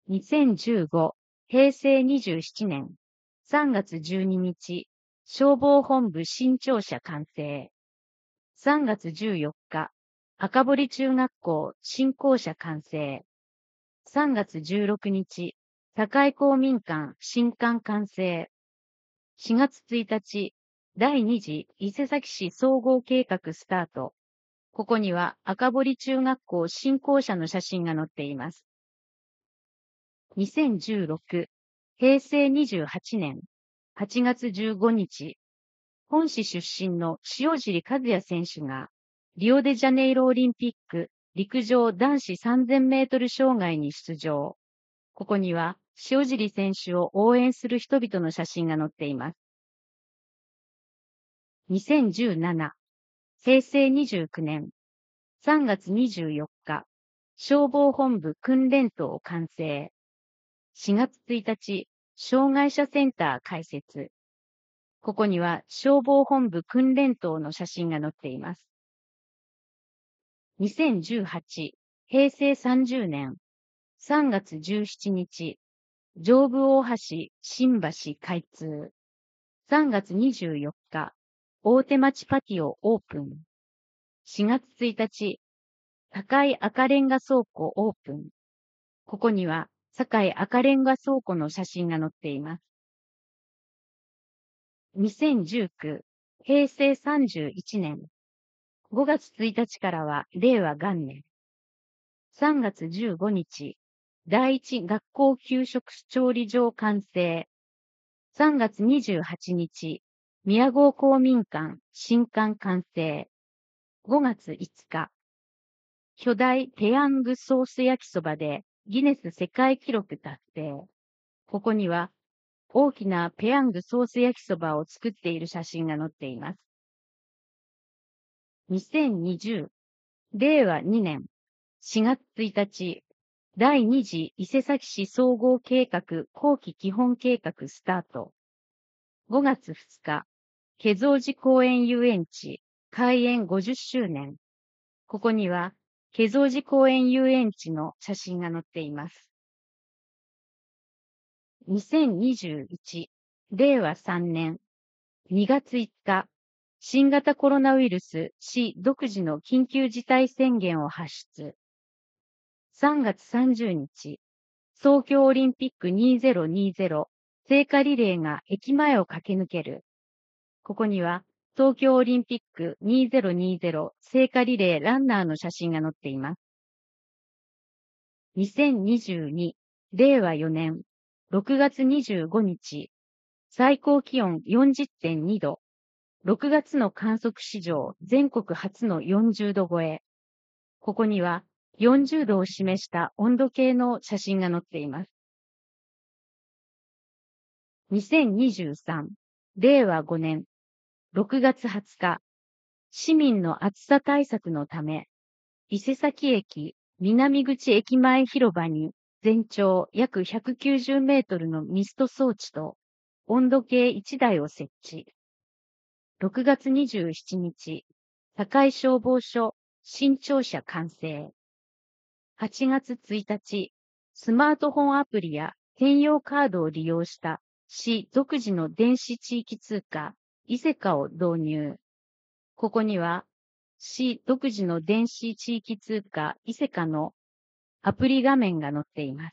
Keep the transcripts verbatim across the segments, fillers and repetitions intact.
にせんじゅうご、へいせいにじゅうななねんさんがつじゅうににち、消防本部新庁舎完成。さんがつじゅうよっか、赤堀中学校新校舎完成。さんがつじゅうろくにち、堺公民館新館完成。しがつついたち、だいに次伊勢崎市総合計画スタート。ここには赤堀中学校新校舎の写真が載っています。にせんじゅうろく、へいせいにじゅうはちねんはちがつじゅうごにち、本市出身の塩尻和也選手が、リオデジャネイロオリンピック陸上男子さんぜんメートル障害に出場。ここには塩尻選手を応援する人々の写真が載っています。にせんじゅうなな、へいせいにじゅうきゅうねんさんがつにじゅうよっか、消防本部訓練棟完成。しがつついたち、障害者センター開設。ここには消防本部訓練棟の写真が載っています。にせんじゅうはち、へいせいさんじゅうねんさんがつじゅうしちにち、上武大橋新橋開通。さんがつにじゅうよっか、大手町パティオオープン。しがつついたち、堺赤レンガ倉庫オープン。ここには堺赤レンガ倉庫の写真が載っています。にせんじゅうきゅう、へいせいさんじゅういちねんごがつついたちからは令和元年。さんがつじゅうごにち、第一学校給食調理場完成。さんがつにじゅうはちにち、宮郷公民館新館完成。ごがついつか、巨大ペヤングソース焼きそばでギネス世界記録達成。ここには大きなペヤングソース焼きそばを作っている写真が載っています。にせんにじゅう、れいわにねんしがつついたち、だいに次伊勢崎市総合計画後期基本計画スタート。ごがつふつか、華蔵寺公園遊園地開園ごじゅっしゅうねん。ここには華蔵寺公園遊園地の写真が載っています。にせんにじゅういち、れいわさんねんにがついつか、新型コロナウイルス市独自の緊急事態宣言を発出。さんがつさんじゅうにち、東京オリンピックにせんにじゅう聖火リレーが駅前を駆け抜ける。ここには東京オリンピックにせんにじゅう聖火リレーランナーの写真が載っています。にせんにじゅうに、れいわよねんろくがつにじゅうごにち、最高気温 よんじゅってんにど、ろくがつの観測史上全国初のよんじゅうど超え。ここにはよんじゅうどを示した温度計の写真が載っています。にせんにじゅうさん、れいわごねんろくがつはつか、市民の暑さ対策のため、伊勢崎駅南口駅前広場に全長約ひゃくきゅうじゅうメートルのミスト装置と温度計いちだいを設置。ろくがつにじゅうしちにち、堺消防署新庁舎完成。はちがつついたち、スマートフォンアプリや専用カードを利用した市独自の電子地域通貨、伊勢カを導入。ここには、市独自の電子地域通貨、伊勢カのアプリ画面が載っています。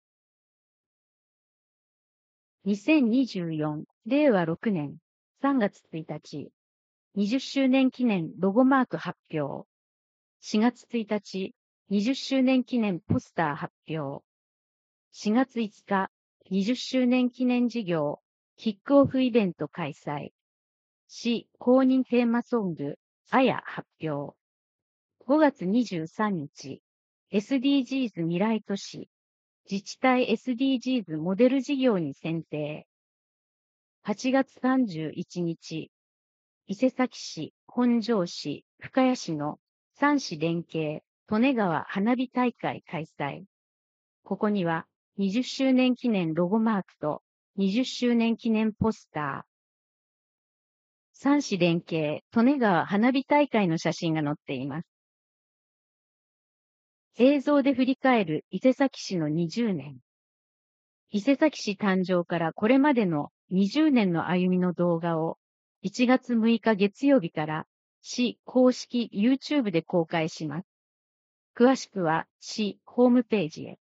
にせんにじゅうよん、れいわろくねんさんがつついたち、にじゅっしゅうねん記念ロゴマーク発表。しがつついたち、にじゅっしゅうねん記念ポスター発表。しがついつか、にじゅっしゅうねん記念事業、キックオフイベント開催。市公認テーマソング、あや発表。ごがつにじゅうさんにち、エスディージーズ 未来都市、自治体 エスディージーズ モデル事業に選定。はちがつさんじゅういちにち、伊勢崎市、本庄市、深谷市のさん市連携、利根川花火大会開催。ここにはにじゅっしゅうねん記念ロゴマークとにじゅっしゅうねん記念ポスター、さん市連携、利根川花火大会の写真が載っています。 映像で振り返る伊勢崎市のにじゅうねん。伊勢崎市誕生からこれまでのにじゅうねんの歩みの動画をいちがつむいか月曜日から市公式 YouTube で公開します。詳しくは市ホームページへ。